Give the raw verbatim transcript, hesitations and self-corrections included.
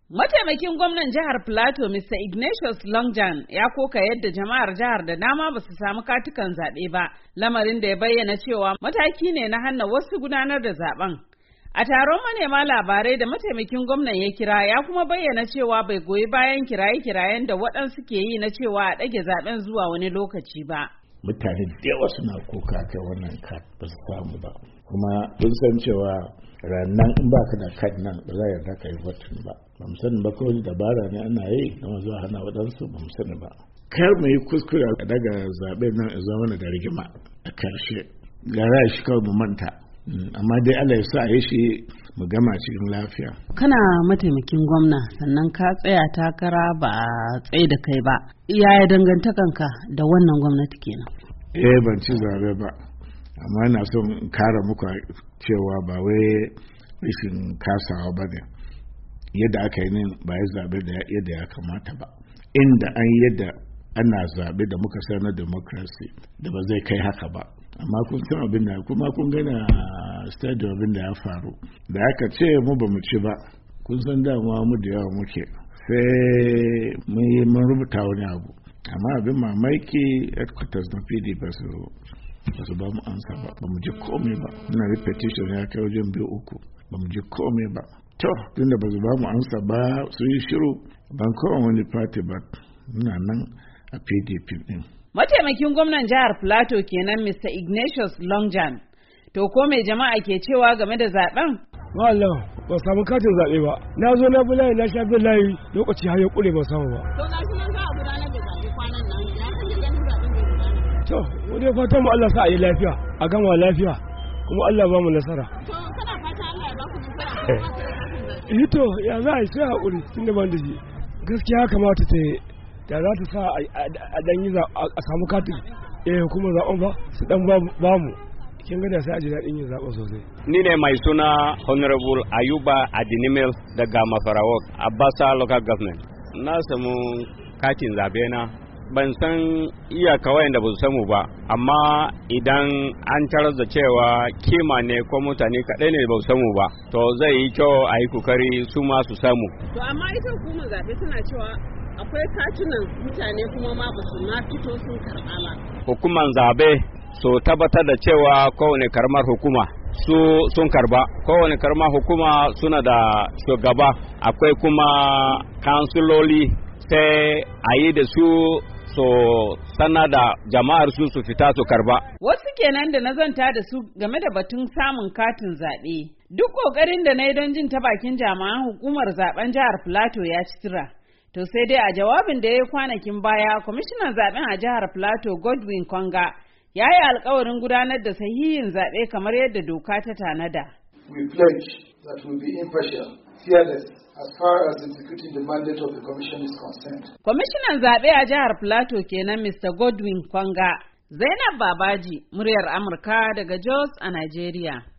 Mataimakin gwamnan jihar Plateau Mister Ignatius Longjan ya koka yadda jama'ar jihar da dama ba su samu katukan zaɓe ba, lamarin da ya bayyana cewa mataki ne na hana wasu gudanar da zaben. A taron manema labarai da mataimakin gwamnan ya kira ya kuma bayyana cewa bai goyi bayan kiraye-kirayen da waɗansu ke yi na cewa a ɗage zaben zuwa wani lokaci ba. Mutane da yawa suna koka kai wannan kad ba su samu ba, kuma kun san cewa rannan in ba ka da kad nan ba za a yarda ka yi votin ba. Ba mu sani ba kawai dabara ne ana yi na zuwa hana waɗansu ba mu sani ba. Kar mu yi kuskure a daga zaɓen nan a zama da rigima a karshe. Gara shi kawai mu manta. Amma dai Allah ya sa a yi shi mu gama cikin lafiya. Kana mataimakin gwamna sannan ka tsaya takara ba a tsaye da kai ba. Yaya dangantakanka da wannan gwamnati kenan? Eh ban ci zabe ba. Amma ina son kara muku cewa ba wai rashin kasawa ba ne. Yadda aka yi ne ba ya zabe da yadda ya kamata ba. Inda an yadda ana zabe da muka san na democracy da ba zai kai haka ba. Amma kun san abin da kuma kun gana stadium abin da ya faru da aka ce mu ba mu ci ba, kun san damuwa mu da yawa muke sai mun rubuta wani abu, amma abin mamaki headquarters na P D P ba su ba su ba mu ansa ba, ba mu ji komai ba. Muna repetition ya kai wajen biyu uku ba mu ji komai ba. To tunda ba su ba mu ansa ba su yi shiru, ban kowa wani party ba, muna nan a P D P din. Mataimakin gwamnan jihar Plateau kenan Mister Ignatius Longjan. To ko mai jama'a ke cewa game da zaben? Wallah, ba samu katin zaɓe ba. Na zo na bulayi na sha bin layi lokaci har ya kure ba samu ba. To gashi nan za a gudanar da zaɓe kwanan nan. Ya kake ganin zaɓen da gudana? To, mu dai fatan mu Allah sa a yi lafiya, a gama lafiya, kuma Allah ba mu nasara. To kana fata Allah ya ba ku nasara? Eh to, ya za a yi sai haƙuri tunda ban da shi. Gaskiya kamata ta da za ta sa a dan yi a samu katin eh kuma zaɓen ba su dan ba mu kin ga da sai a ji daɗin yin zaɓen sosai. Ni ne mai suna Honorable Ayuba Adinimel daga Mafarawa, Abasa Local Government. Na samu katin zaɓe na, ban san iyaka wayanda ba su samu ba, amma idan an tarar da cewa kima ne ko mutane kaɗai ne ba su samu ba, to zai yi kyau a yi kokari su ma su samu. To amma ita hukumar zaɓe tana cewa akwai katunan mutane kuma ma ba su ma fito sun karɓa ba. Hukumar zabe so tabbatar da cewa kowane karamar hukuma su sun karba. Kowane karamar hukuma suna da shugaba, akwai kuma kansiloli, sai a yi da su so sana da jama'ar su su fita su karba. Wasu kenan da na zanta da su game da batun samun katin zaɓe. Duk ƙoƙarin da na yi don jin ta bakin jami'an hukumar zaben jihar Plateau ya ci tura. To sai dai a jawabin da ya yi kwanakin baya, kwamishinan zaben a jihar Plateau Godwin Konga ya yi alkawarin gudanar da sahihin zaɓe kamar yadda doka ta tanada. We pledge that we will be impartial, fearless as far as executing the mandate of the commission is concerned. Kwamishinan zaɓe a jihar Plateau kenan Mister Godwin Konga. Zainab Babaji, muryar Amurka daga Jos a Najeriya.